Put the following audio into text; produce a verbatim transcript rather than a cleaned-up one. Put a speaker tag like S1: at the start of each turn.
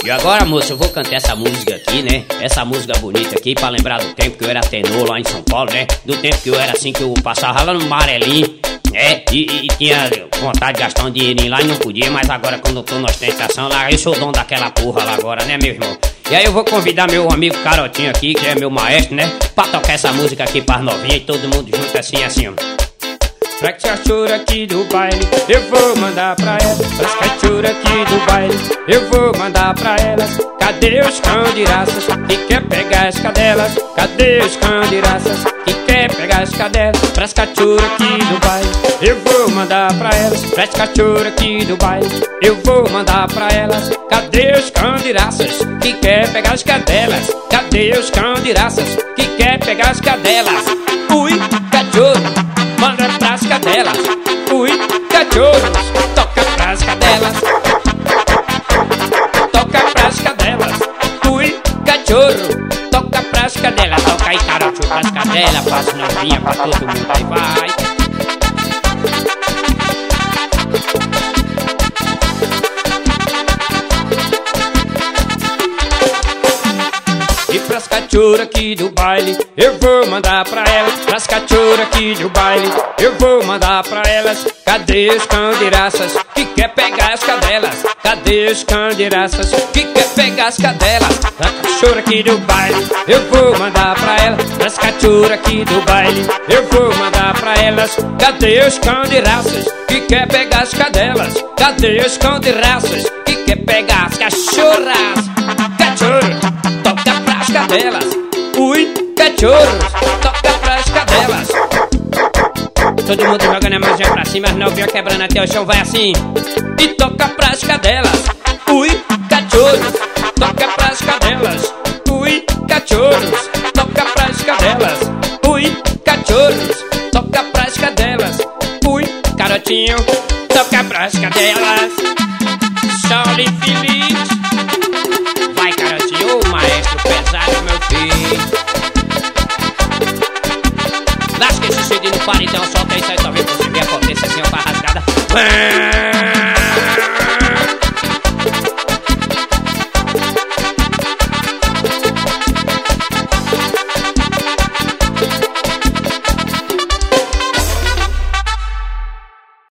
S1: E agora, moça, eu vou cantar essa música aqui, né? Essa música bonita aqui, pra lembrar do tempo que eu era tenor lá em São Paulo, né? Do tempo que eu era assim, que eu passava lá no Amarelinho, né? E, e, e tinha vontade de gastar um dinheirinho lá e não podia, mas agora quando eu tô na ostentação lá, eu sou dono daquela porra lá agora, né, meu irmão? E aí eu vou convidar meu amigo Carotinho aqui, que é meu maestro, né? Pra tocar essa música aqui pras novinhas e todo mundo junto assim, assim, ó. Pra cachorra aqui do baile, eu vou mandar pra elas. Pras cachorra aqui do baile, eu vou mandar pra elas. Cadê os cão de raças que quer pegar as cadelas? Cadê os cão de raças que quer pegar as cadelas? Pras cachorra aqui do baile, eu vou mandar pra elas. Pras cachorra aqui do baile, eu vou mandar pra elas. Cadê os cão de raças que quer pegar as cadelas? Cadê os cão de raças que quer pegar as cadelas? Ui, cachorro, manda pras cadelas. Ui, cachorros, toca pras cadelas. Toca pras cadelas. Ui, cachorro, toca pras cadelas. Toca aí, Carotinho, pras cadelas. Pras novinha, pra todo mundo aí, vai. E pras cachorra aqui do baile, eu vou mandar pra elas. Pras cachorra aqui do baile, eu vou mandar pra elas. Cadê os cão de raças que quer pegar as cadelas? Cadê os cão de raças que quer pegar as cadelas? Pras cachorra aqui do baile, eu vou mandar pra elas. Pras cachorra aqui do baile, eu vou mandar pra elas. Cadê os cão de raças que quer pegar as cadelas? Cadê os cão de raças que quer pegar as cachorras? Cachorro, toca pras cadelas. Ui, cachorros, toca pras cadelas. Todo mundo jogando a mãozinha pra cima, as novinhas quebrando até o chão, vai assim. E toca pras cadelas. Ui, cachorros, toca pras cadelas. Ui, cachorros, toca pras cadelas. Ui, cachorros, toca pras cadelas. Ui, Carotinho, toca pras cadelas. Charlie Felipe.